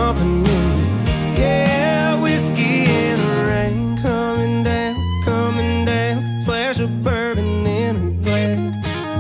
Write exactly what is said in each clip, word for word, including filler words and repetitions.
company. Yeah, whiskey in the rain, coming down, coming down, splash of bourbon in a glass.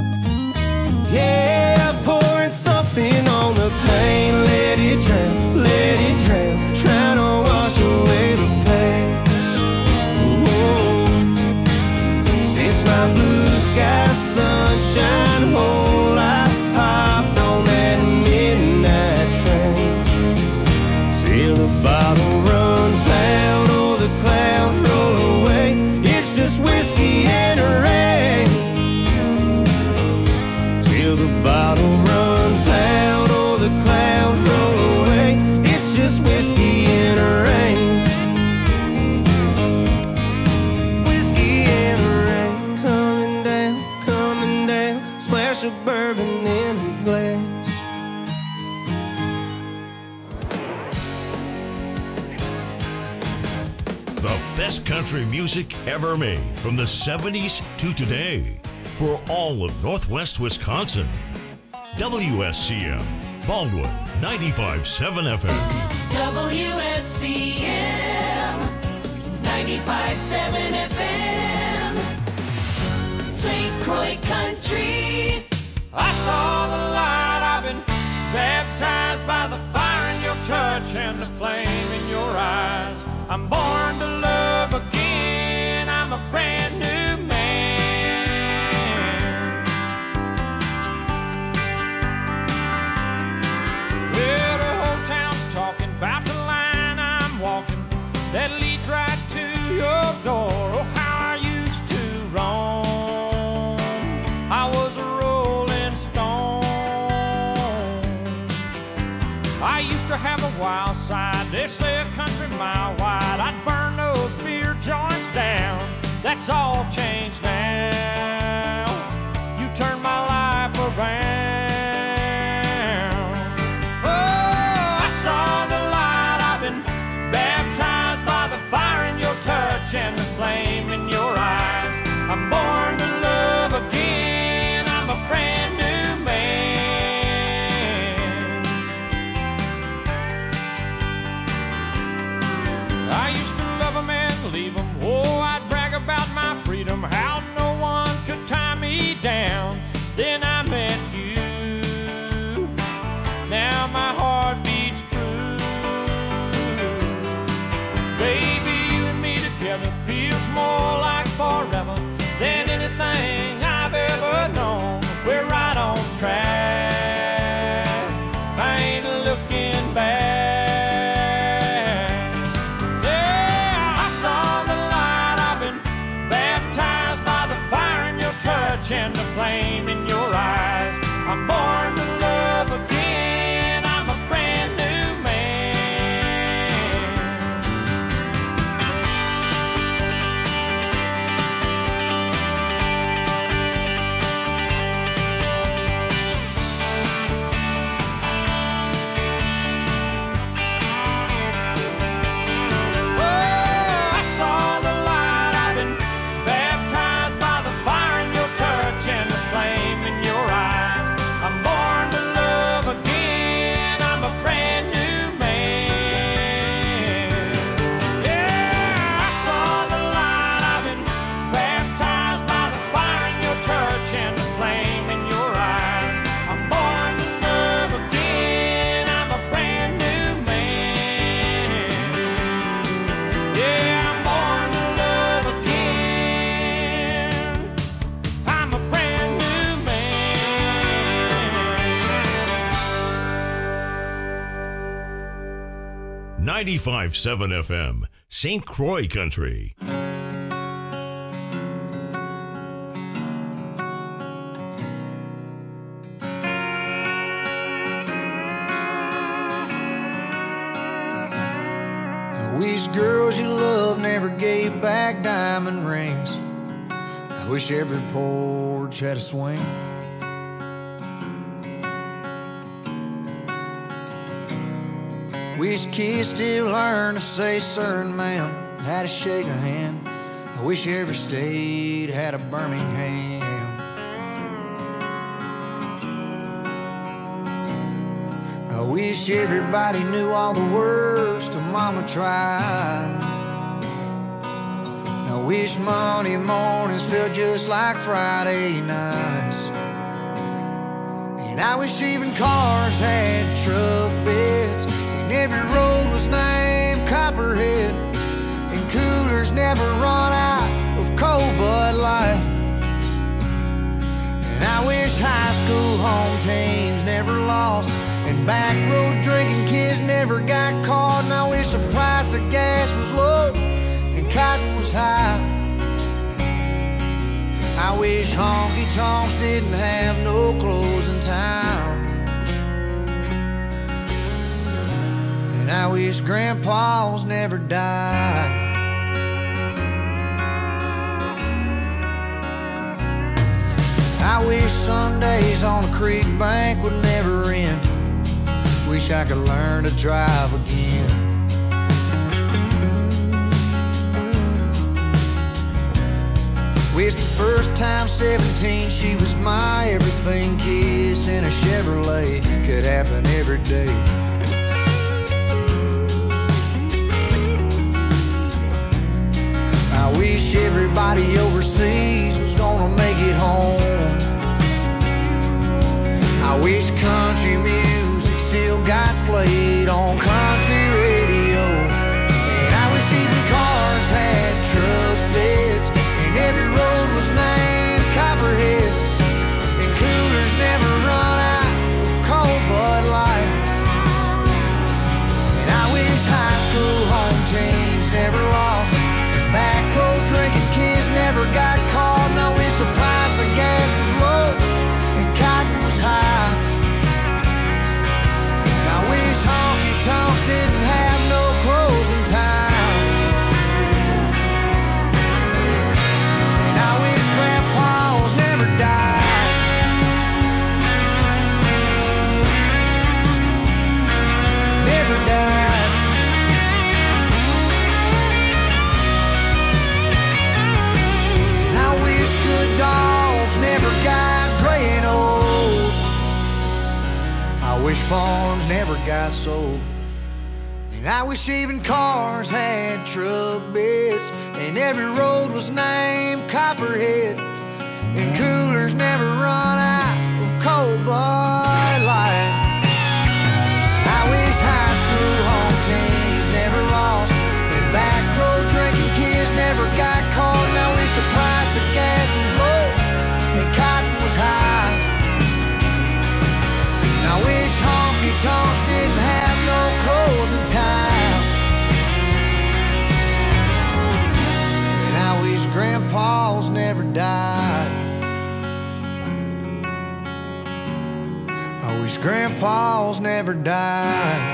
Yeah, pouring something on the pain, let it drown, let it drown, trying to wash away the past. Whoa. Since my blue sky sunshine whole life hopped on that midnight train, till the bottle runs out or the clouds roll away. It's just whiskey and a rain. Till the bottle runs out or the clouds roll away. It's just whiskey and a rain. Whiskey and a rain, coming down, coming down, splash of bourbon in a glass. The best country music ever made from the seventies to today for all of Northwest Wisconsin. W S C M, Baldwin, ninety-five point seven F M. W S C M ninety-five point seven F M, Saint Croix Country. I saw the light, I've been baptized by the fire in your touch and the flame in your eyes. I'm born to love again, I'm a brand new man. Well, the whole town's talking about the line I'm walking that leads right to your door. Oh, how I used to roam, I was a rolling stone. I used to have a wild side, they say a country mile wide. I'd burn those beer joints down, that's all changed now. You turned my life around. Oh, I saw the light, I've been baptized by the fire in your touch and the flame in your eyes. I'm born to love again, I'm a brand new man. I used to love them and leave them. Oh, I'd brag about my freedom, how no one could tie me down. Then I met you, now my heart beats true. Baby, you and me together feels more like forever than anything I've ever known. We're right on track, I ain't looking back. Yeah, I saw the light, I've been baptized by the fire in your touch and the flame in your eyes. I'm born to love again, I'm a brand new man. Oh, I saw the light, I've been baptized by the fire in your touch and the flame in your eyes. I'm born to love again, I'm a brand new man. Yeah, I saw the light, I've been baptized by the fire in your touch and the flame in your eyes. I'm born to love again, I'm a brand new man. Yeah, I'm born to love again, I'm a brand new man. ninety-five point seven F M, Saint Croix Country. I wish girls you love never gave back diamond rings. I wish every porch had a swing. Wish kids still learn to say sir and ma'am, how to shake a hand. I wish every state had a Birmingham. I wish everybody knew all the words to Mama Tried. I wish Monday mornings felt just like Friday nights. And I wish even cars had truck beds, and every road was named Copperhead, and coolers never run out of cold Bud Light. And I wish high school home teams never lost, and back road drinking kids never got caught. And I wish the price of gas was low and cotton was high. I wish honky tonks didn't have no closing time. And I wish grandpas never died. I wish Sundays on the creek bank would never end. Wish I could learn to drive again. Wish the first time seventeen she was my everything kiss in a Chevrolet could happen every day. I wish everybody overseas was gonna make it home. I wish country music still got played on country radio. And I wish even cars had truck beds, and every road was named Copperhead, and coolers never run out of cold Bud Light. And I wish high school home teams never lost, and back road drinking kids never got caught. And I wish the price of gas was low and cotton was high. And I wish honky tonks didn't have no closing time. And I wish grandpas never died. Never died. And I wish good dogs never got gray and old. I wish farms never got sold. And I wish even cars had truck beds, and every road was named Copperhead, and coolers never run out of cold Bud Light. I wish high school home teams never lost, and back road drinking kids never got caught. And I wish the price of gas was low and cotton was high. And I wish honky tonks didn't have no closing time. And I wish grandpas never died. I wish grandpas never died.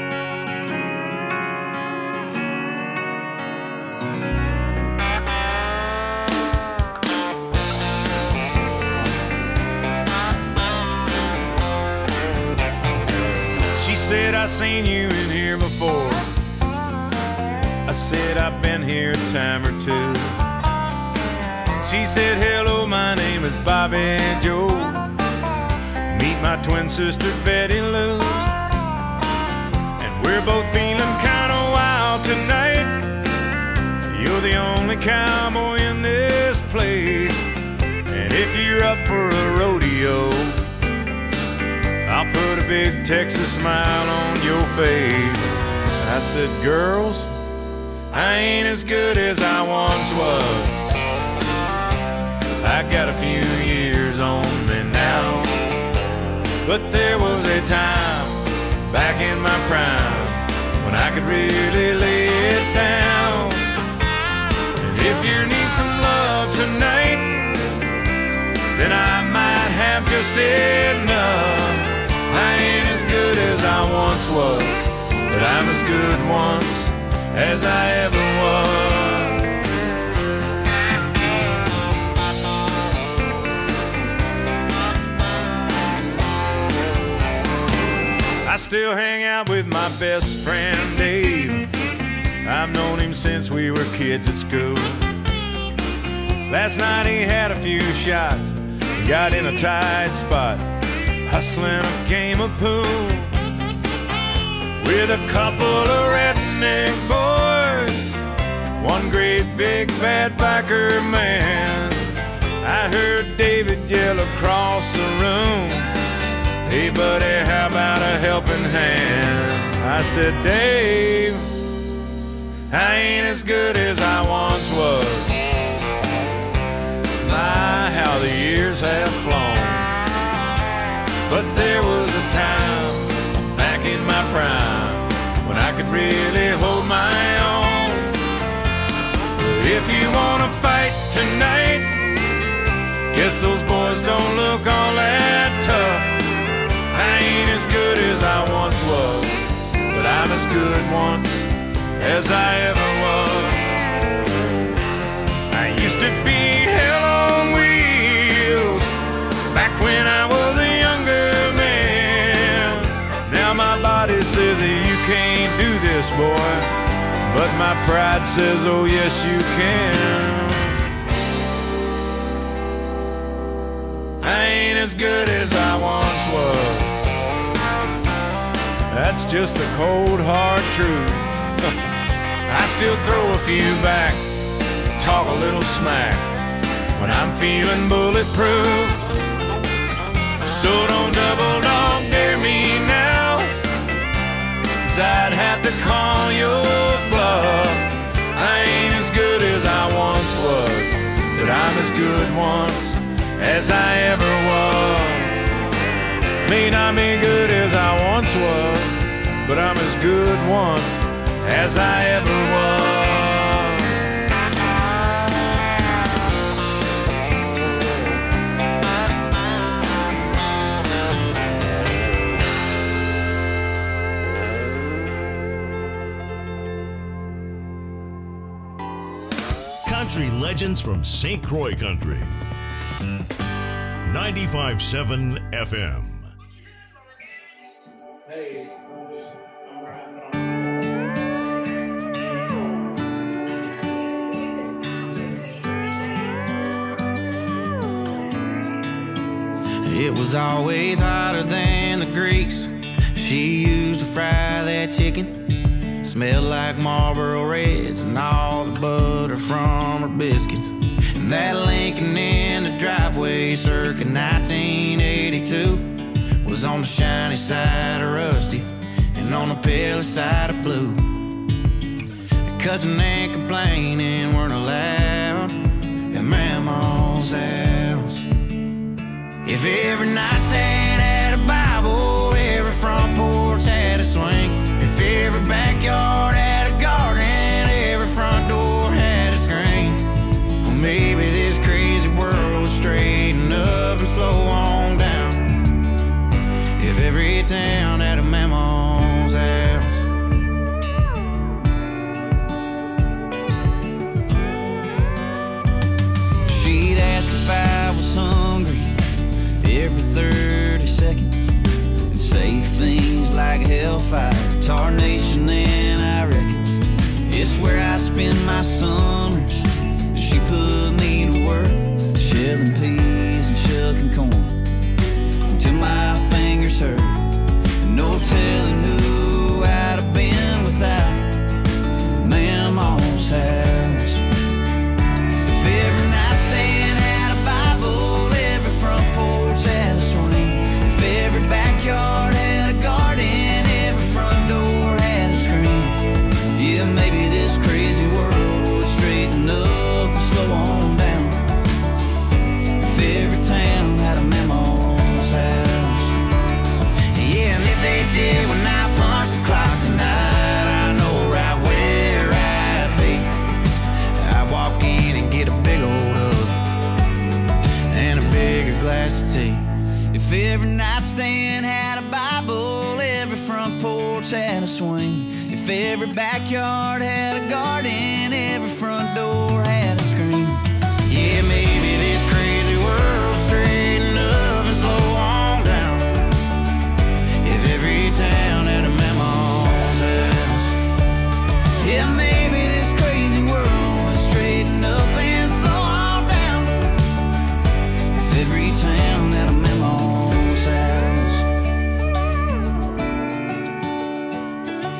She said, I seen you in here before. I said, I've been here a time or two. She said, hello, my name is Bobby Joe. Meet my twin sister, Betty Lou. And we're both feeling kind of wild tonight. You're the only cowboy in this place. And if you're up for a rodeo, I'll put a big Texas smile on your face. I said, girls, I ain't as good as I once was. I got a few years on me now, but there was a time back in my prime when I could really lay it down. And if you need some love tonight, then I might have just enough. I ain't as good as I once was, but I'm as good once as I ever was. I still hang out with my best friend Dave. I've known him since we were kids at school. Last night he had a few shots, got in a tight spot, hustling a game of pool. with a couple of redneck boys, one great big bad biker man. I heard David yell across the room, "Hey buddy, how about a helping hand?" I said, "Dave, I ain't as good as I once was. My, how the years have flown. But there was a time back in my prime when I could really hold my own. If you wanna fight tonight, guess those boys don't look all that tough. I ain't as good as I once was, but I'm as good once as I ever was. I used to be hell on wheels back when I was a younger man. Now my body says that you can't do this, boy, but my pride says, oh yes you can. I ain't as good as I once was. That's just the cold hard truth. I still throw a few back, talk a little smack when I'm feeling bulletproof. So don't double dog dare me now, 'cause I'd have to call your bluff. I ain't as good as I once was, but I'm as good once as I ever was. May not be good as I once was, but I'm as good once as I ever was. Country legends from Saint Croix Country. ninety-five point seven F M. It was always hotter than the grease she used to fry that chicken. Smelled like Marlboro Reds and all the butter from her biscuits. And that Lincoln in the driveway circa nineteen eighty-two was on the shiny side of rusty and on the pale side of blue. Cussing and complaining weren't allowed at Mama's house. If every nightstand had a Bible, every front porch had a swing. If every backyard had a garden, every front door had a screen. Well, maybe this crazy world would straighten up and slow on down if every town had a Mama's house. She'd ask if I was hungry every thirty seconds and say things like hellfire, tarnation, and I reckons it's where I spend my summers. She put me to work shelling peas and shucking corn until my fingers hurt. No telling who I'd have been without Mama's house. If every nightstand had a Bible, every front porch had a swing. If every backyard had a garden, every front door had a screen. Yeah, maybe this crazy world would straighten up and slow on down if every town had a Mama's house. Yeah, and if they did when I punch the clock tonight, I know right where I'd be. I'd walk in and get a big old hug and a bigger glass of tea. If every nightstand had a Bible, every front porch had a swing. If every backyard had a garden, every front door had a screen. Yeah, maybe this crazy world straighten up and slow on down if every town had a Mama's house. Yeah, maybe this crazy world would straighten up and slow on down if every town had a Mama's house.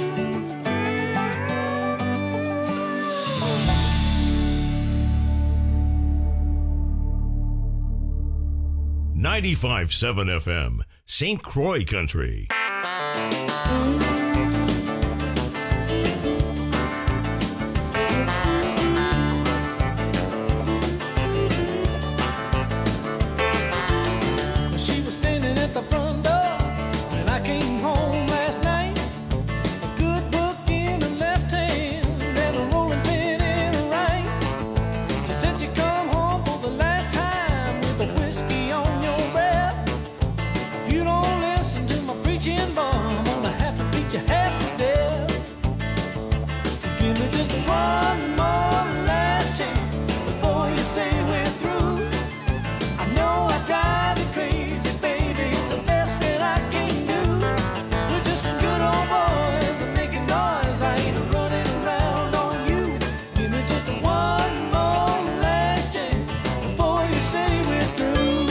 ninety-five point seven F M, Saint Croix Country. She was standing at the front door when I came home last night. A good book in her left hand and a rolling pin in her right. She said you come home for the last time with a whiskey on your breath. If you don't listen to my preaching, boy, I'm gonna have to beat you half to death. Give me just one more last chance before you say we're through. I know I drive you crazy, baby. It's the best that I can do. We're just some good old boys that making noise. I ain't running around on you. Give me just one more last chance before you say we're through.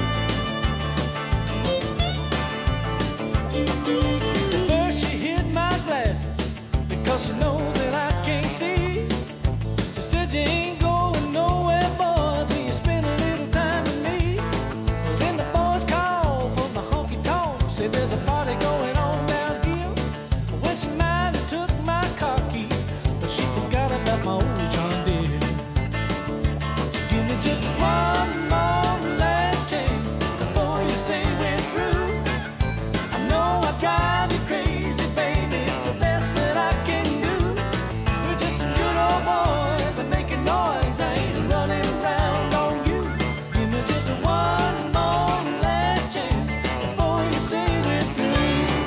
First she hid my glasses because she knows that I can't see. She said you ain't going nowhere, boy, till you spend a little time with me. Then the boys called from the honky tonk, said there's a party going on down here. Well, she might have took my car keys, but she forgot about my old John Deere. So give me just one more last chance before you say we're through. I know I drive you crazy, baby. It's the best that I can do. We're just some good old boys and making noise. I ain't running around on you. Give me just one more last chance before you say we're through.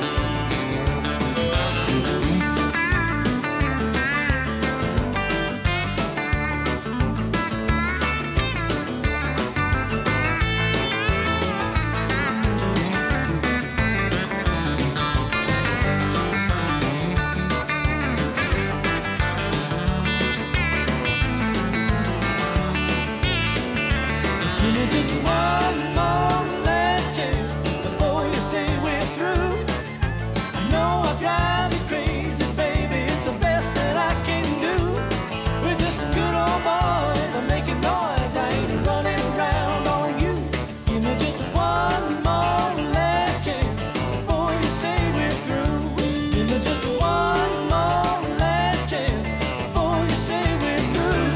Give me just one more last chance before you say we're through. I know I drive you crazy, baby. It's the best that I can do. We're just some good old boys. I'm making noise. I ain't running around on you. Give me just one more last chance before you say we're through. Give me just one more last chance before you say we're through.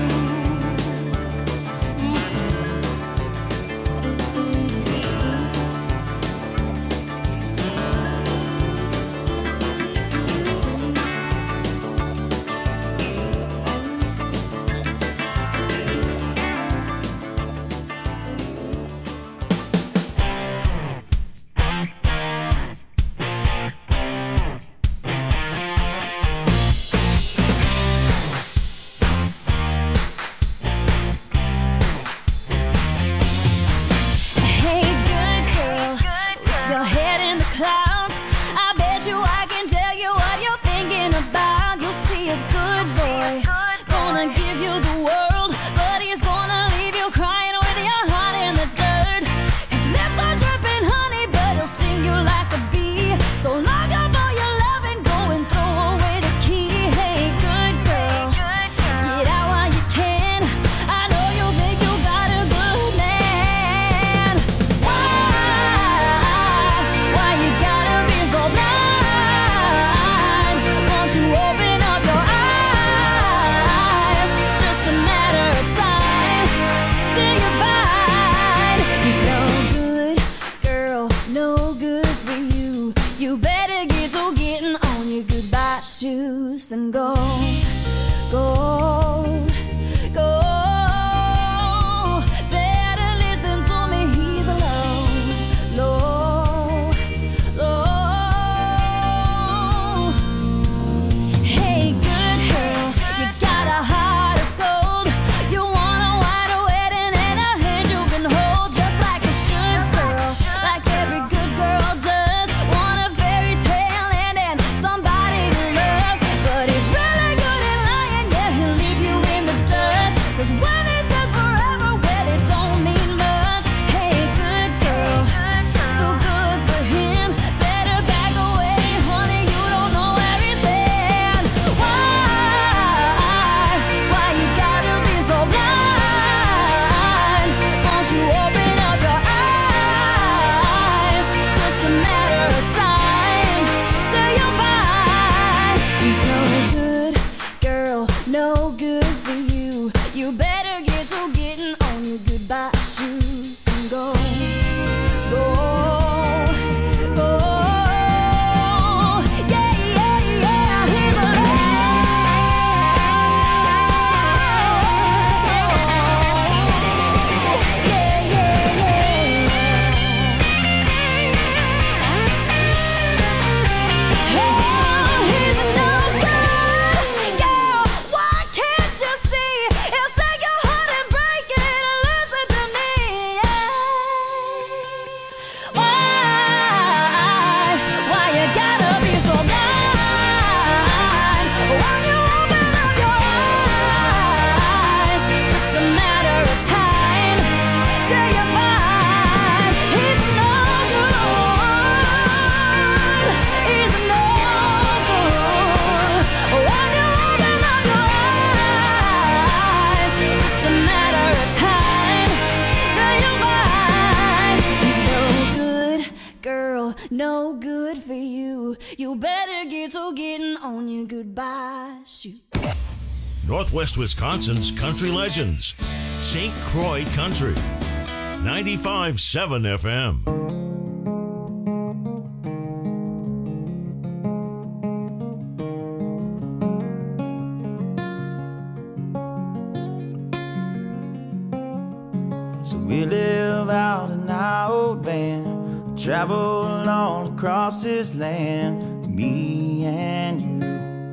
Hey, good girl, with your head in the clouds, I bet you I can tell you what you're thinking about. You'll see a good boy, gonna give you the world, but he's gonna leave you crying with your heart in the dirt. His lips are dripping honey, but he'll sting you like a bee. So lock up all your love and go and throw away the key. Hey, good girl, get out while you can. I know you think you got a good man. Why, why you gotta be so blind? Won't you open up your eyes? Just a matter of time till you find he's no good, girl, no good for you. You better get to getting on your goodbye shoes and go, go, go. Better listen to me, he's alone, low, low. Hey, good girl, you got a heart of gold. You want a wide wedding and a hand you can hold, just like you should, girl, like every good girl does. Want a fairy tale and then somebody to love, but he's really little getting on your goodbye shoot. Northwest Wisconsin's country legends. Saint Croix Country. ninety-five point seven F M. So we live out in our old van, travel all across this land, me and you.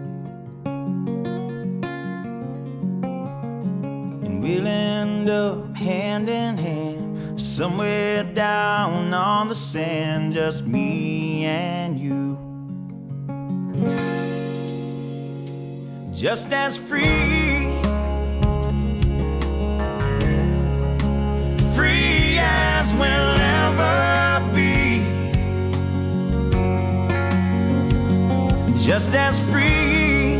And we'll end up hand in hand, somewhere down on the sand, just me and you. Just as free, free as we'll ever be, just as free,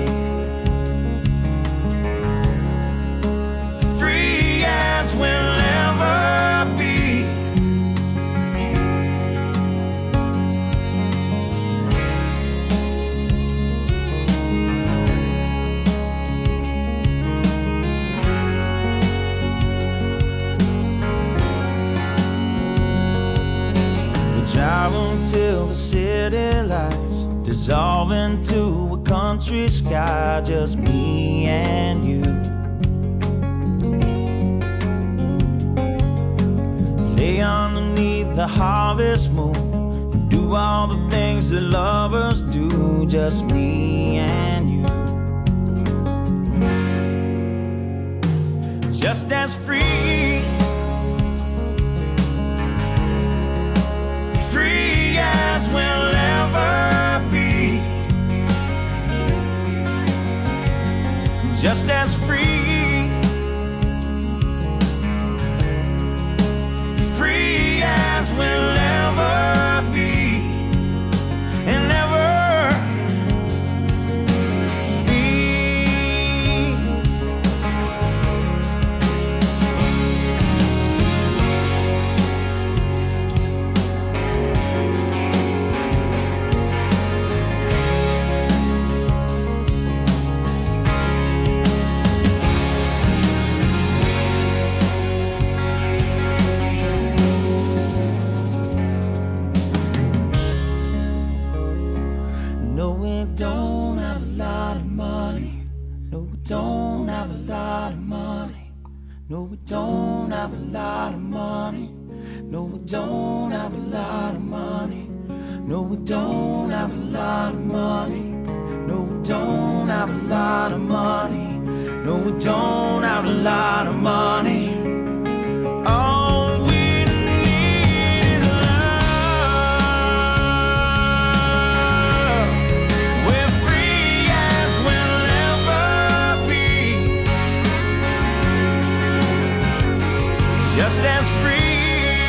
free as we'll ever be. Drive until the city lights dissolve into a country sky, just me and you. Lay underneath the harvest moon and do all the things that lovers do, just me and you. Just as free, free as we'll ever be, just as free, free as we'll ever be, and ever be. No, we don't have a lot of money. No, we don't have a lot of money. No, we don't have a lot of money. No, we don't have a lot of money. No, we don't have a lot of money. No, we don't have a lot of money. No, we don't have a lot of money. All we need is love. We're free as we'll ever be, just as free,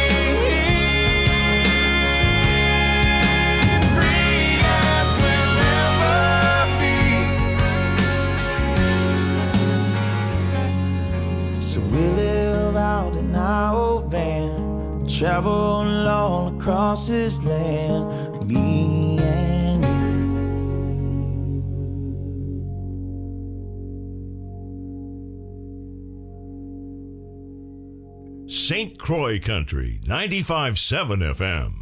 free as we'll ever be. So we live out in our old van, travel all across this land, me and you. Saint Croix Country, ninety-five point seven F M.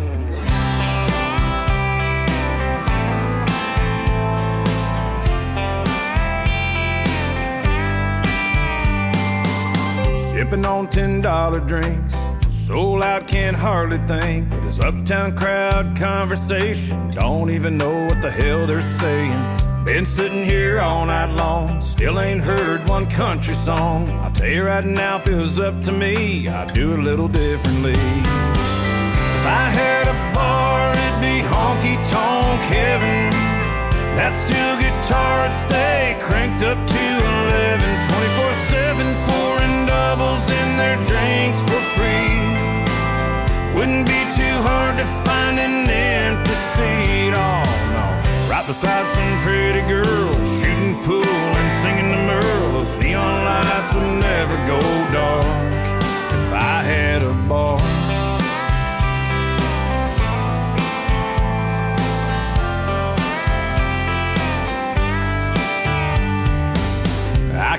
Sipping on ten dollar drinks, soul out, can't hardly think. With this uptown crowd conversation, don't even know what the hell they're saying. Been sitting here all night long, still ain't heard one country song. I'll tell you right now, if it was up to me, I'd do it a little differently. If I had a bar, it'd be honky-tonk heaven. That steel guitar would stay cranked up to eleven, twenty-four seven, pouring doubles in their drinks for free. Wouldn't be too hard to find an empty seat, oh no. Right beside some pretty girls, shooting pool and singing to Merle. Those neon lights would never go dark if I had a bar.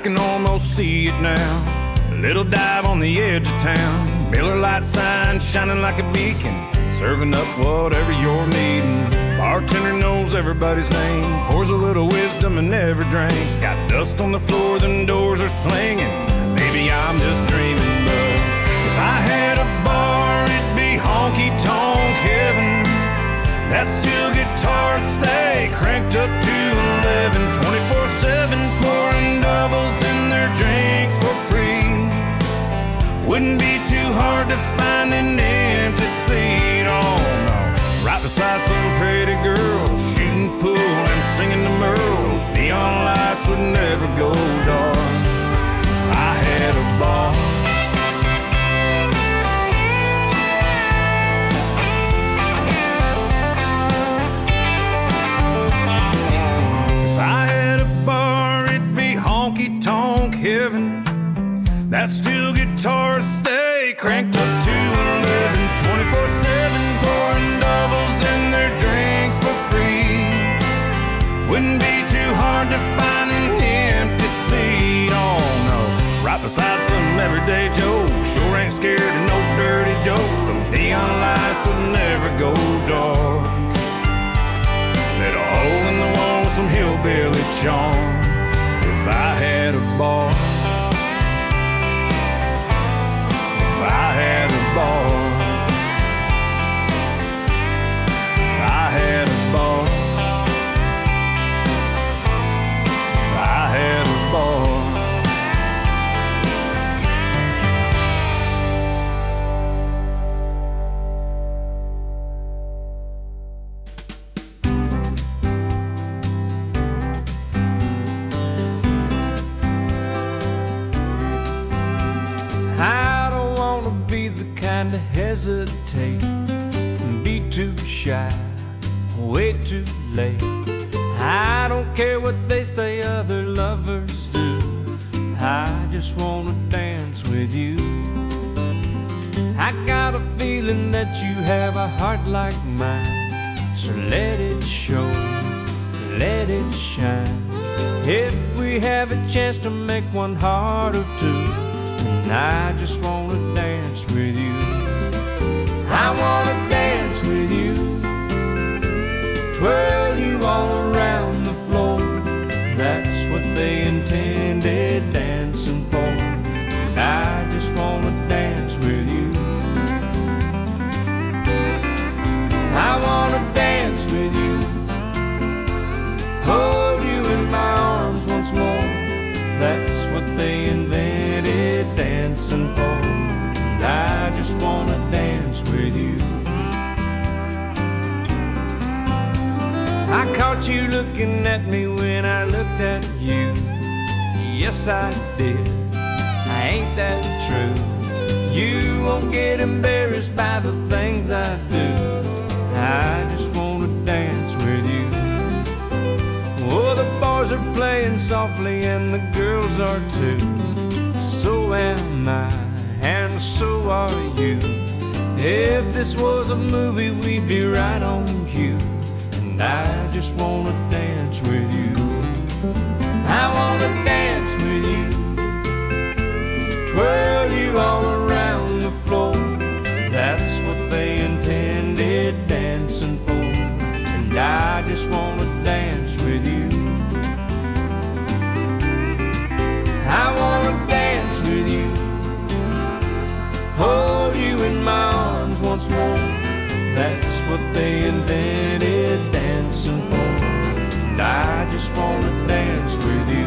can almost see it now. A little dive on the edge of town. Miller Lite sign shining like a beacon, serving up whatever you're needing. Bartender knows everybody's name, pours a little wisdom in every drink. Got dust on the floor, them doors are slinging. Maybe I'm just dreaming, but if I had a bar, it'd be honky-tonk heaven. That steel guitar stay cranked up to eleven, twenty-four seven, pouring doubles in their drinks for free. Wouldn't be too hard to find an empty seat. Oh no, right beside some pretty girls, shooting pool and singing the Merles. Neon lights would never go dark if I had a bar. If I had a bar, it'd be honky-tonk heaven. That steel guitar stay cranked up to eleven, twenty-four seven, pouring doubles in their drinks for free. Wouldn't be too hard to find an empty seat. Oh no, right beside some everyday Joe. Sure ain't scared of no dirty jokes. Those neon lights would never go dark. Let a hole in the wall with some hillbilly charm. If I had a bar, if I had a bar, if I had a bar, if I had a bar. To hesitate and be too shy, way too late. I don't care what they say other lovers do. I just wanna dance with you. I got a feeling that you have a heart like mine, so let it show, let it shine. If we have a chance to make one heart of two, and I just wanna dance with you. I wanna dance with you, twirl you all around the floor. That's what they intended dancing for. And I just wanna dance with you. I wanna dance with you, hold you in my arms once more. That's what they invented dancing for. And I just wanna dance with you. I caught you looking at me when I looked at you. Yes, I did. Ain't that true? You won't get embarrassed by the things I do. I just wanna dance with you. Oh, the boys are playing softly and the girls are too. So am I, and so are you. If this was a movie, we'd be right on cue. And I just wanna dance with you. I wanna dance with you, twirl you all around the floor. That's what they intended dancing for. And I just wanna dance with you. I wanna dance with you, hold you in my arms once more. That's what they invented dancing for. And I just wanna dance with you.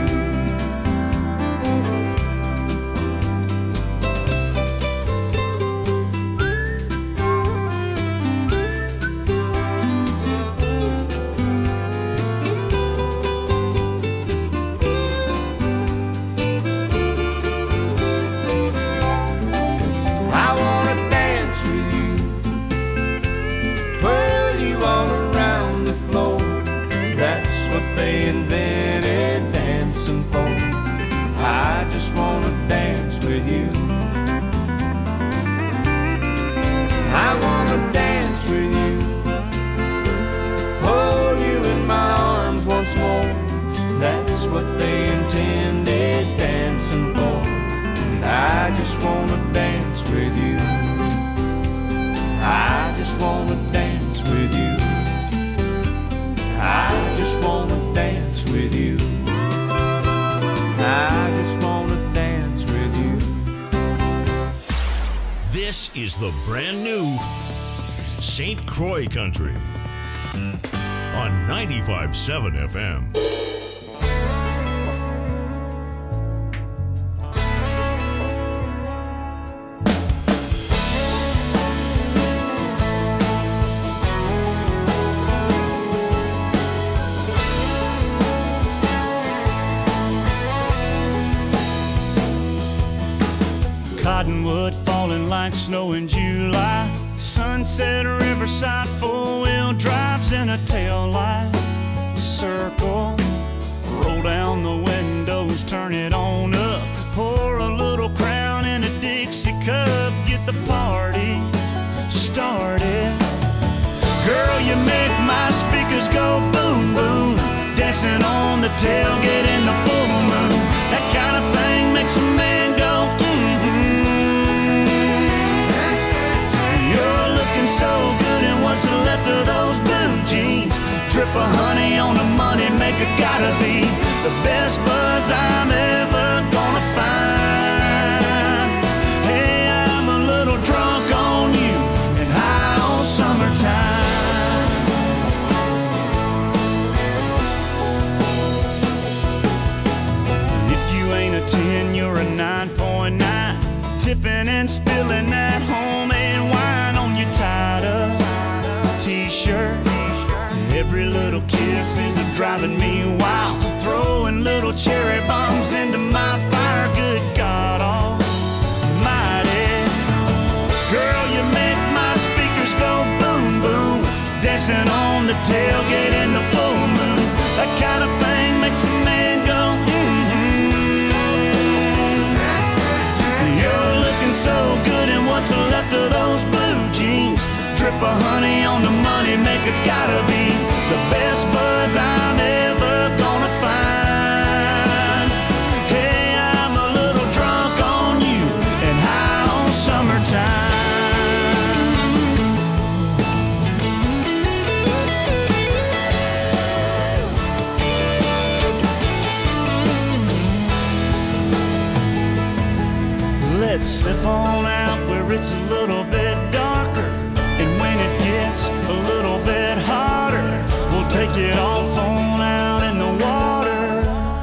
that's what they intended dancing for. And I just wanna dance with you. I just wanna dance with you. I just wanna dance with you. I just wanna dance with you. This is the brand new Saint Croix Country on ninety-five point seven F M. Cottonwood falling like snow in July. Sunset Riverside, four-wheel drives in a tail light. Circle, roll down the windows, turn it on up. Pour a little Crown in a Dixie cup. Get the party started. Girl, you make my speakers go boom, boom. Dancing on the tailgate in the full moon. That kind of thing makes a man go so good, and what's left of those blue jeans? Drip of honey on the money maker, gotta be the best buzz I'm ever gonna find. Hey, I'm a little drunk on you and high on summertime. If you ain't a ten, you're a nine point nine. Tipping and spilling that homemade wine on your tied-up t-shirt. Every little kiss is driving me wild. Throwing little cherry bombs into my fire. Good God almighty. Girl, you make my speakers go boom, boom. Dancing on the tailgate in the full moon. That kind of thing makes a man go so good, and what's left of those blue jeans? Drip of honey on the money maker, gotta be the best buzz I'm ever gonna find. Hey, I'm a little drunk on you and high on summertime. Let's slip on out where it's a little bit darker, and when it gets a little bit hotter, we'll take it off on out in the water.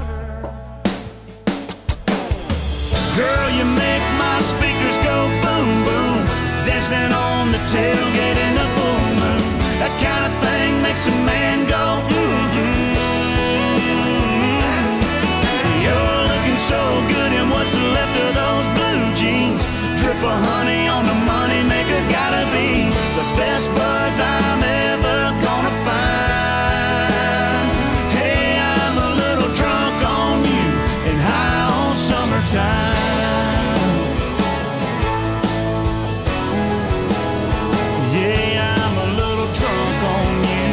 Girl, you make my speakers go boom, boom. Dancing on the tailgate in the full moon. That kind of thing makes a man go mm-hmm. You're looking so good, and what's left of those blue jeans? Drip of honey on the money maker, gotta be the best buzz I'm ever gonna find. Hey, I'm a little drunk on you and high on summertime. Yeah, I'm a little drunk on you.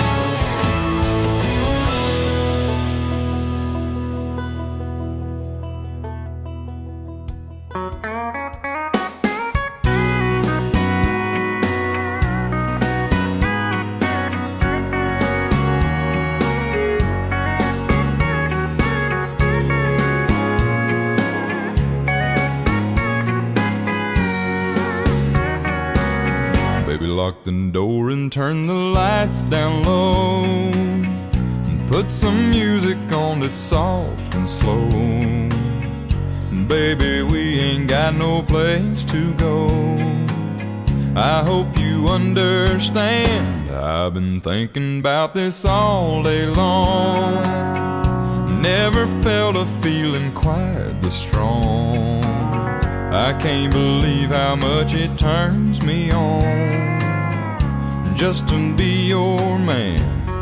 Lock the door and turn the lights down low, and put some music on that's soft and slow. And baby, we ain't got no place to go. I hope you understand, I've been thinking about this all day long. Never felt a feeling quite this strong. I can't believe how much it turns me on just to be your man.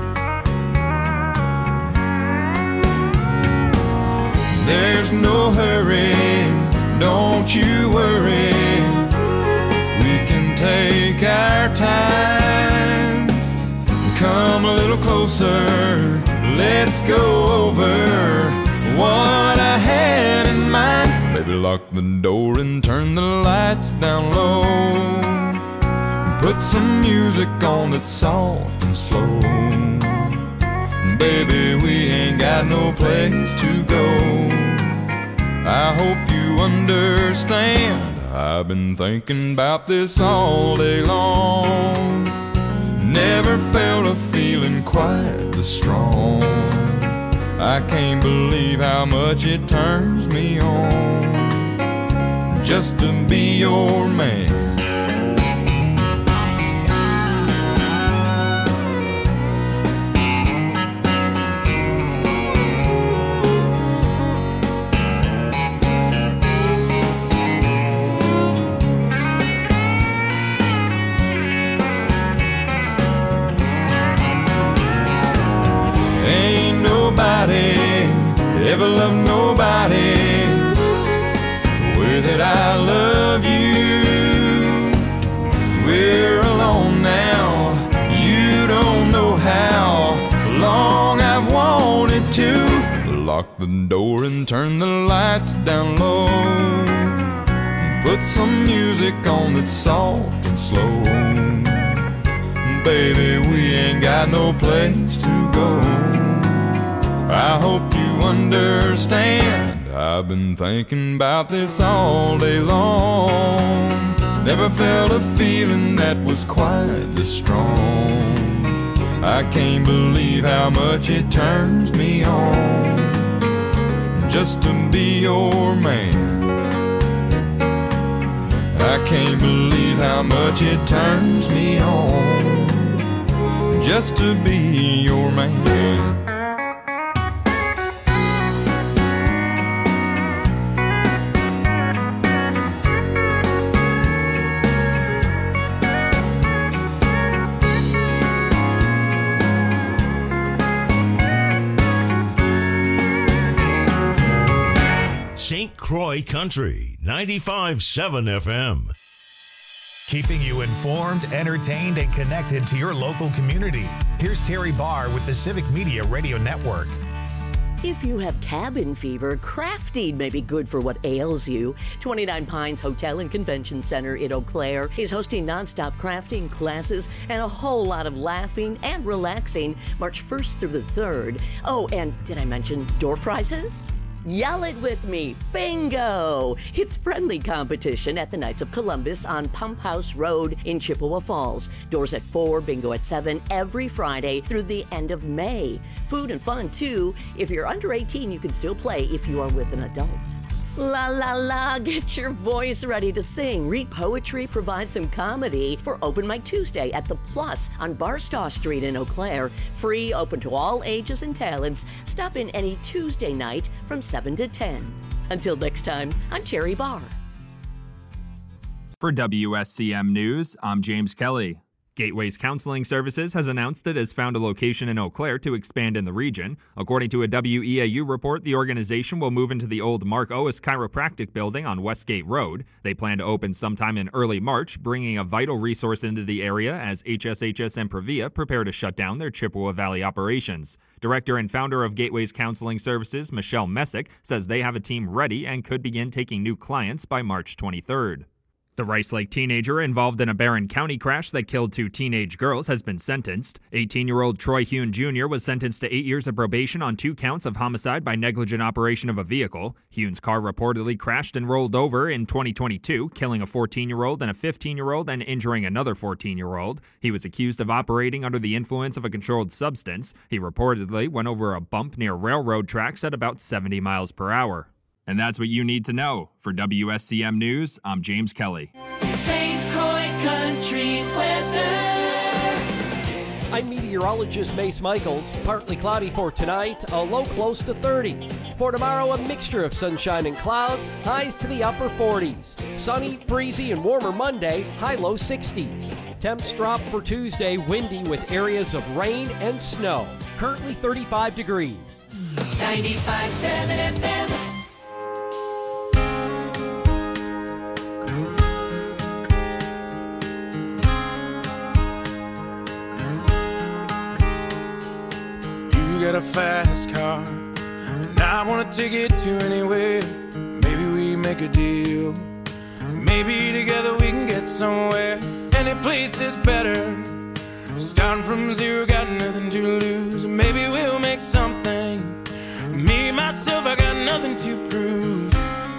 There's no hurry, don't you worry. We can take our time. Come a little closer, let's go over Baby, lock the door and turn the lights down low. Put some music on that's soft and slow. Baby, we ain't got no place to go. I hope you understand. I've been thinking about this all day long. Never felt a feeling quite this strong. I can't believe how much it turns me on just to be your man. Ever love nobody the way that I love you. We're alone now. You don't know how long I've wanted to. Lock the door and turn the lights down low. Put some music on that's soft and slow. Baby, we ain't got no place to go. I hope you understand. I've been thinking about this all day long. Never felt a feeling that was quite this strong. I can't believe how much it turns me on just to be your man. I can't believe how much it turns me on just to be your man. Saint Croix Country, ninety-five point seven F M. Keeping you informed, entertained, and connected to your local community. Here's Terry Barr with the Civic Media Radio Network. If you have cabin fever, crafting may be good for what ails you. twenty-nine Pines Hotel and Convention Center in Eau Claire is hosting nonstop crafting classes and a whole lot of laughing and relaxing March first through the third. Oh, and did I mention door prizes? Yell it with me, bingo! It's friendly competition at the Knights of Columbus on Pump House Road in Chippewa Falls. Doors at four, bingo at seven, every Friday through the end of May. Food and fun, too. If you're under eighteen, you can still play if you are with an adult. La la la, get your voice ready to sing. Read poetry, provide some comedy for Open Mic Tuesday at The Plus on Barstow Street in Eau Claire. Free, open to all ages and talents. Stop in any Tuesday night from seven to ten. Until next time, I'm Terry Barr. For W S C M News, I'm James Kelly. Gateway's Counseling Services has announced it has found a location in Eau Claire to expand in the region. According to a W E A U report, the organization will move into the old Mark Ois Chiropractic building on Westgate Road. They plan to open sometime in early March, bringing a vital resource into the area as H S H S and Previa prepare to shut down their Chippewa Valley operations. Director and founder of Gateway's Counseling Services, Michelle Messick, says they have a team ready and could begin taking new clients by March twenty-third. The Rice Lake teenager involved in a Barron County crash that killed two teenage girls has been sentenced. eighteen-year-old Troy Hune Junior was sentenced to eight years of probation on two counts of homicide by negligent operation of a vehicle. Hune's car reportedly crashed and rolled over in twenty twenty-two, killing a fourteen-year-old and a fifteen-year-old and injuring another fourteen-year-old. He was accused of operating under the influence of a controlled substance. He reportedly went over a bump near railroad tracks at about seventy miles per hour. And that's what you need to know. For W S C M News, I'm James Kelly. Saint Croix Country weather. I'm meteorologist Mace Michaels. Partly cloudy for tonight, a low close to thirty. For tomorrow, a mixture of sunshine and clouds, highs to the upper forties. Sunny, breezy, and warmer Monday, high low sixties. Temps drop for Tuesday, windy with areas of rain and snow. Currently thirty-five degrees. ninety-five point seven F M. You got a fast car, and I want to take it to anywhere. Maybe we make make a deal. Maybe together we can get somewhere. Any place is better. Starting from zero, got nothing to lose. Maybe we'll make something. Me, myself, I got nothing to prove.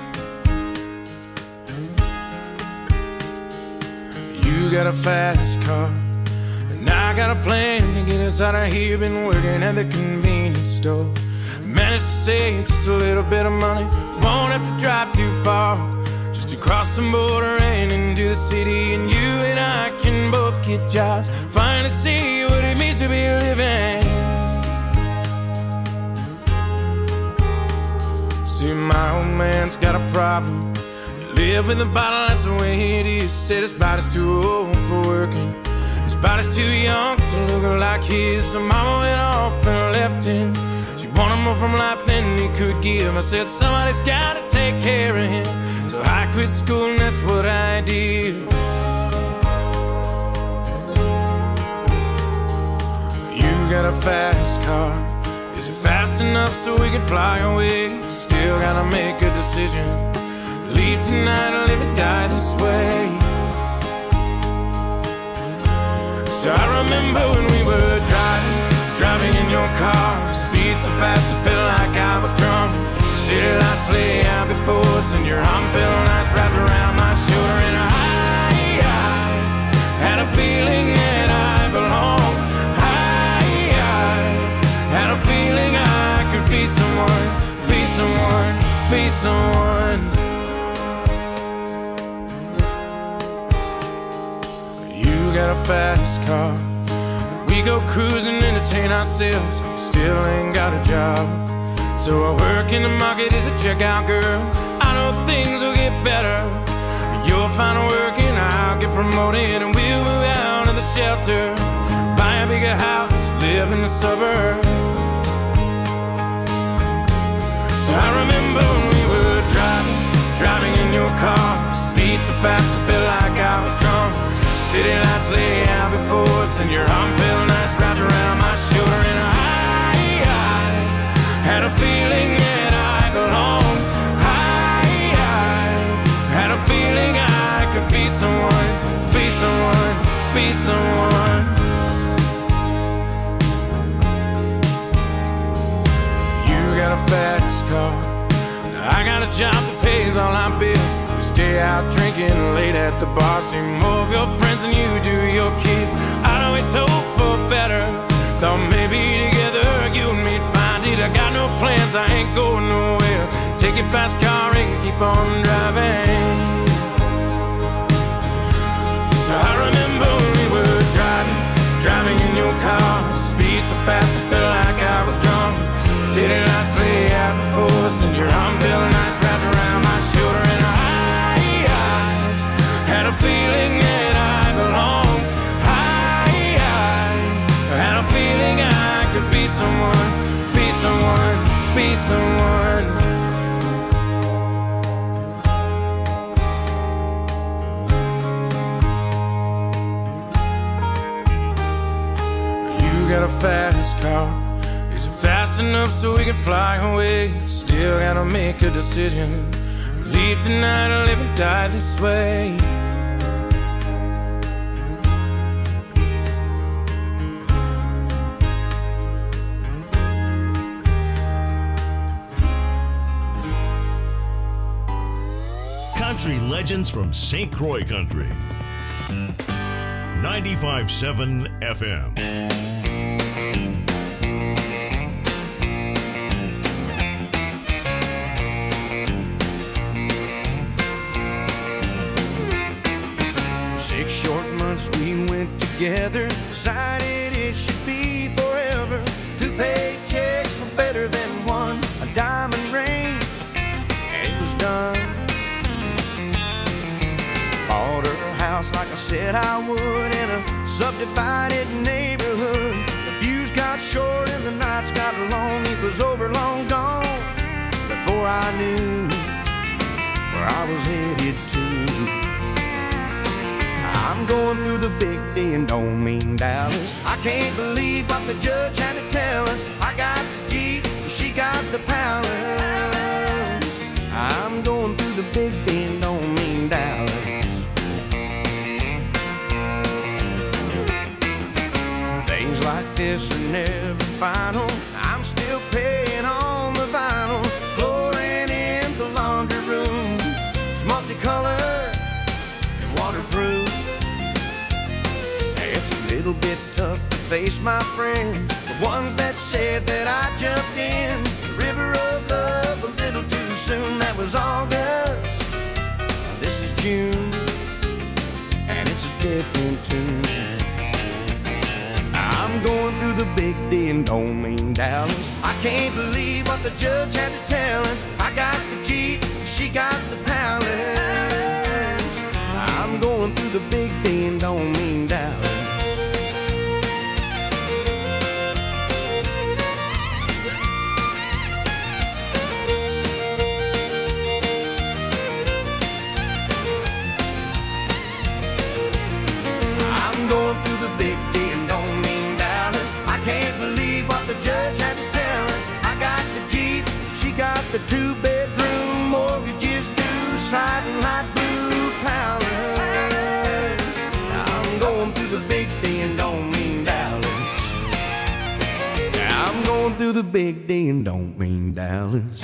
You got a fast car, and I got a plan to get us out of here. Been working at the convenience store. Managed to save just a little bit of money. Won't have to drive too far, just to cross the border and into the city. And you and I can both get jobs, finally see what it means to be living. See, my old man's got a problem. He live in the bottle, that's the way it is. Said his body's too old for working, his body's too young to look like his. So mama went off and left him. She wanted more from life than he could give. I said somebody's gotta take care of him, so I quit school and that's what I did. You got a fast car, is it fast enough so we can fly away? Still gotta make a decision. Leave tonight or live or die this way. So I remember when we were driving, driving in your car. Speed so fast I felt like I was drunk. City lights lay out before us, and your arm felt nice wrapped around my shoulder. And I, I had a feeling that I belonged. I, I had a feeling I could be someone, be someone, be someone. Got a fast car, we go cruising, entertain ourselves. Still ain't got a job, so I work in the market as a checkout girl. I know things will get better. You'll find work and I'll get promoted, and we'll move out of the shelter, buy a bigger house, live in the suburbs. So I remember when we were driving, driving in your car. Speed so fast I felt like I was drunk. City lights lay out before us, and your arm felt nice wrapped around my shoulder. And I, I had a feeling that I belonged. I, I had a feeling I could be someone, be someone, be someone. You got a fast car, I got a job that pays all our bills. Stay out drinking late at the bar, see more of your friends than you do your kids. I'd always hope for better, thought maybe together you and me'd find it. I got no plans, I ain't going nowhere. Take your fast car and keep on driving. So I remember when we were driving, driving in your car. Speed so fast I felt like I was drunk. City lights lay out before us, and your arm felt nice wrapped around my shoulder. And I had a feeling that I belong. I, I had a feeling I could be someone, be someone, be someone. You got a fast car, is it fast enough so we can fly away? Still gotta make a decision. Leave tonight or live and die this way. Country legends from Saint Croix Country. ninety-five point seven F M. Six short months we went together, decided it should be forever. Two paychecks were better than one, a diamond ring, and it was done. Bought her a house like I said I would, in a subdivided neighborhood. The views got short and the nights got long. It was over, long gone, before I knew where I was headed to. I'm going through the big D and don't mean Dallas. I can't believe what the judge had to tell us. I got the Jeep and she got the palace. I'm going through the Big Bend don't mean Dallas. Things like this are never final. I'm still paying on the vinyl. Flooring in the laundry room, it's multicolored and waterproof. It's a little bit tough to face my friends, the ones that said that I jumped in the river of love a little too soon. That was August, this is June, and it's a different tune. I'm going through the Big D and don't mean Dallas. I can't believe what the judge had to tell us. I got the Jeep, she got the Palace. I'm going through the Big D and don't mean Dallas. I'm going through the Big D and don't mean Dallas. I can't believe what the judge had to tell us. I got the Jeep, she got the two-bedroom, mortgages due, siding light blue Palace. I'm going through the Big D and don't mean Dallas. I'm going through the Big D and don't mean Dallas.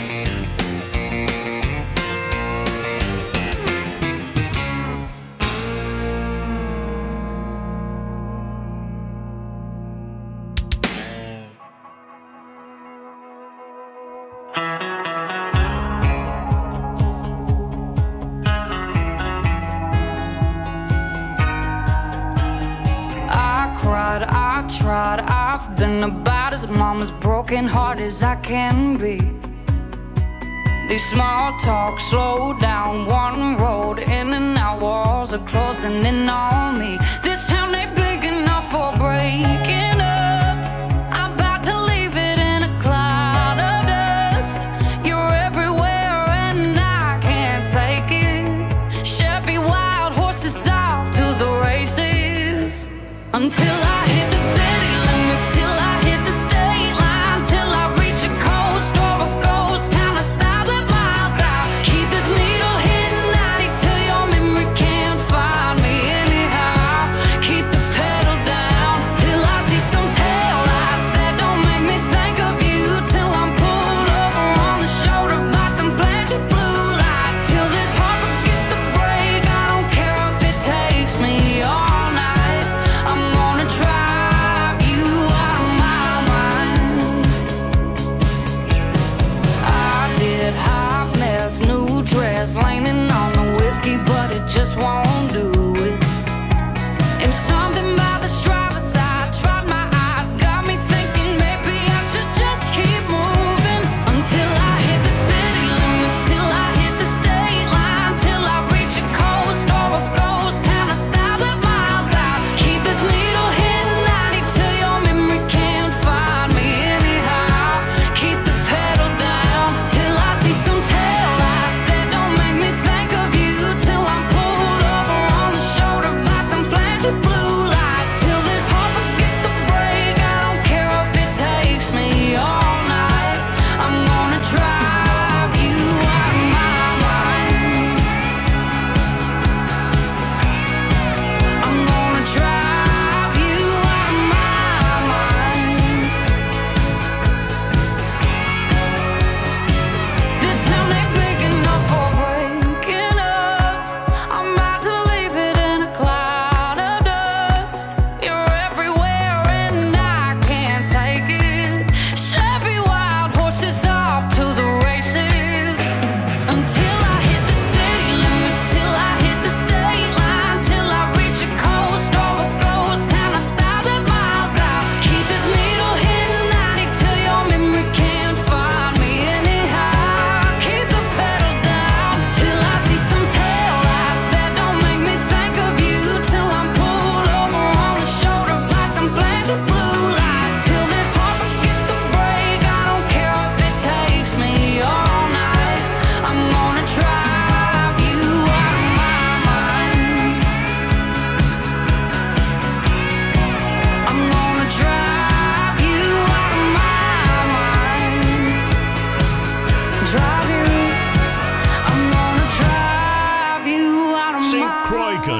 I tried, I've been about as mama's broken heart as I can be. These small talk slow down one road, in and out walls are closing in on me. This town ain't big enough for breaking up. I'm about to leave it in a cloud of dust. You're everywhere and I can't take it. Chevy wild horses off to the races. Until I hit the city limits, till I hit the state line, till I reach a coast or a ghost town a thousand miles out. Keep this needle hitting ninety till your memory can't find me anyhow. Keep the pedal down till I see some taillights that don't make me think of you. Till I'm pulled over on the shoulder by some flashing blue lights. Till this heart forgets to break, I don't care if it takes me all night. I'm gonna drive you out of my mind. I did hot mess, new dress, leaning on the whiskey, but it just won't do it. And something about this driver's side tried my eyes, got me thinking maybe I should just keep moving. Until I hit the city limits, till I hit the state line, till I reach a coast or a ghost town a thousand miles out. Keep this needle hitting ninety till your memory can't find me anyhow. Keep the pedal down till I see some taillights that don't make me think of you. Till I'm pulled over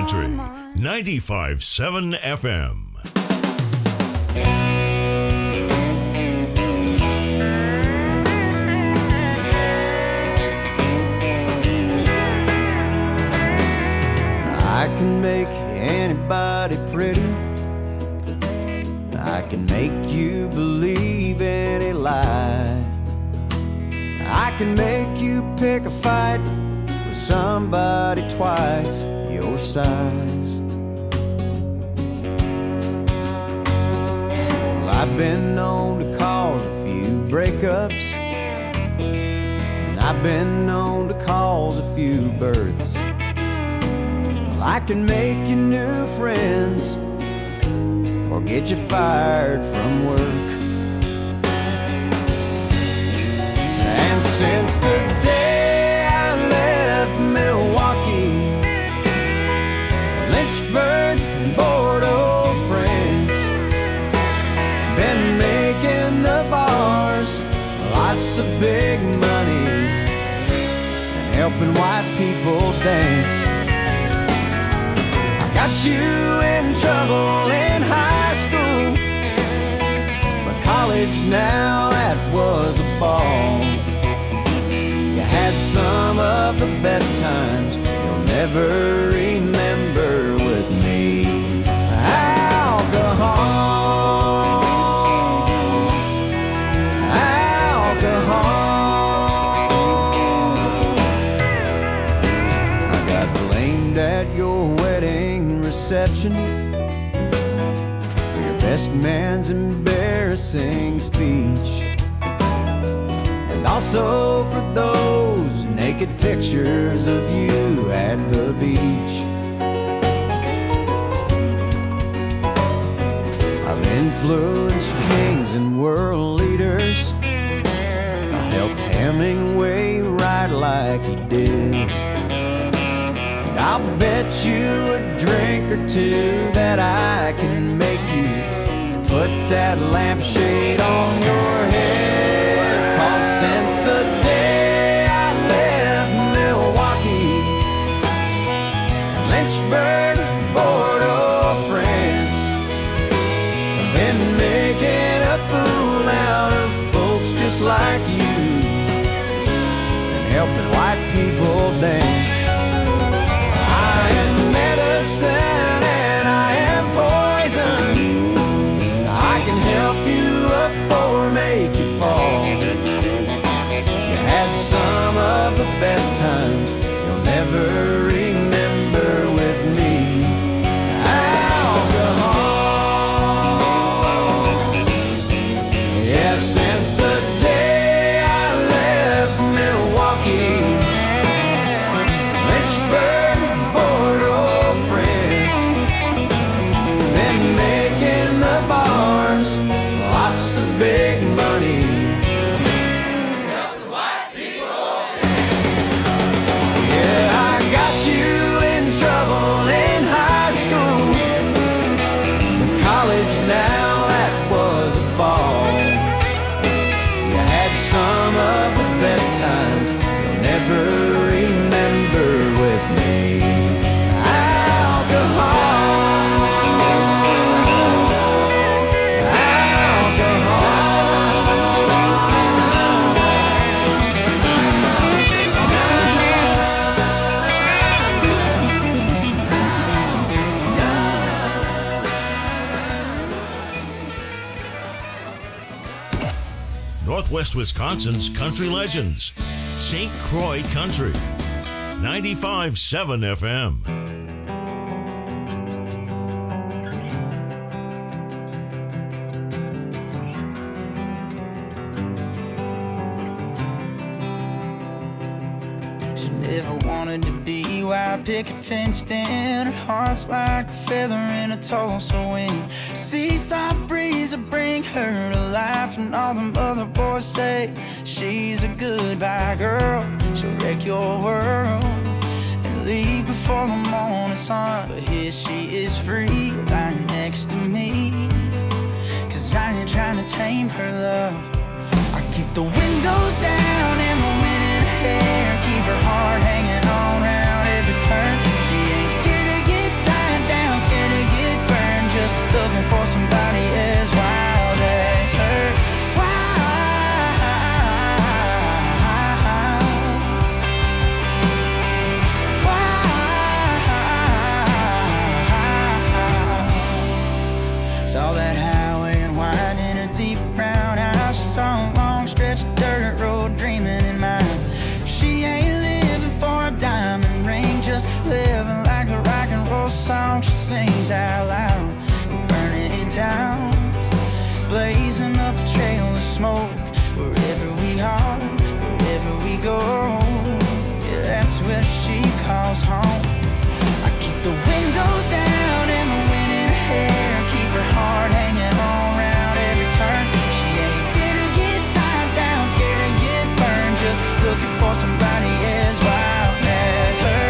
Country, ninety-five point seven F M. I can make anybody pretty. I can make you believe any lie. I can make you pick a fight with somebody twice your size. Well, I've been known to cause a few breakups, and I've been known to cause a few births. Well, I can make you new friends or get you fired from work. And since the day I left Milwaukee, Lynchburg and Bordeaux, France, been making the bars lots of big money and helping white people dance. I got you in trouble in high school, but college now, that was a ball. You had some of the best times you'll never remember with me. Alcohol, alcohol. I got blamed at your wedding reception for your best man's embarrassing speech, and also for those naked pictures of you at the beach. I've influenced kings and world leaders. I helped Hemingway write like he did, and I'll bet you a drink or two that I can make you put that lampshade on your head. 'Cause since the day I left Milwaukee, Lynchburg, Bordeaux, France, I've been making a fool out of folks just like you and helping white people dance. I am medicine and I am poison. I can help you up or make you fall. You had some of the best times you'll never remember with me. Alcohol. Yeah, since the day I left Milwaukee, Lynchburg, Bordeaux, France, been making the bars lots of big money. Yeah, I got you in trouble in high school, but college now, that was a ball. You had some of the best times you'll never remember with me. Northwest Wisconsin's country legends. Saint Croix Country, ninety-five point seven F M. She never wanted to be wild picket fenced in. Her heart's like a feather in a Tulsa wind. Seesaw breeze will bring her to life, and all them other boys say she's a goodbye girl. She'll wreck your world and leave before the morning sun. But here she is free, lying next to me. 'Cause I ain't trying to tame her love. I keep the windows down and the wind in her hair, keep her heart hanging on round every turn. She ain't scared to get go. Yeah, that's where she calls home. I keep the windows down and the wind in her hair, keep her heart hanging on round every turn. She ain't scared to get tied down, scared to get burned, just looking for somebody as wild as her.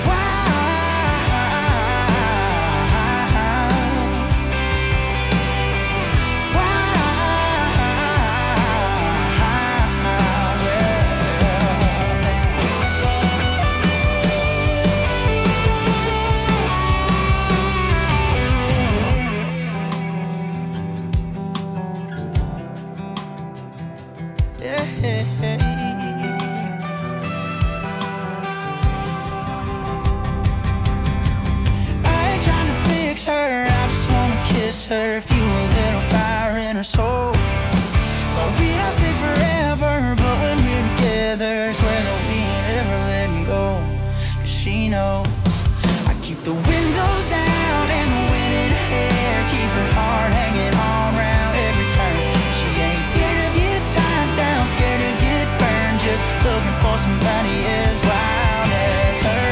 Her, fuel a little fire in her soul. Well, we don't say forever, but when we're together, swear that we ain't ever letting go. Cause she knows I keep the windows down and the wind in her hair, keep her heart hanging on round every turn. She ain't scared to get tied down, scared to get burned, just looking for somebody as wild as her.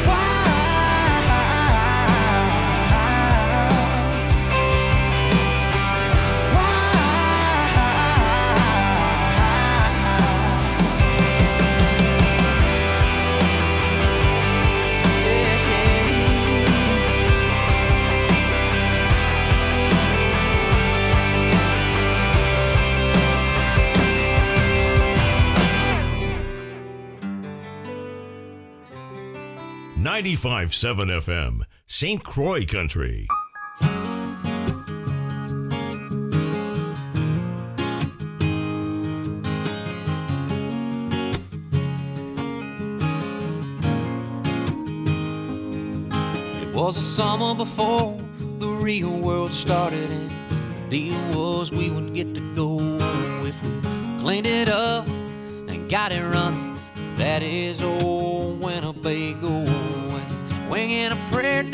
ninety-five point seven F M, Saint Croix Country. It was a summer before the real world started, and the deal was we would get to go if we cleaned it up and got it running. That is old Winnebago, and winging a prayer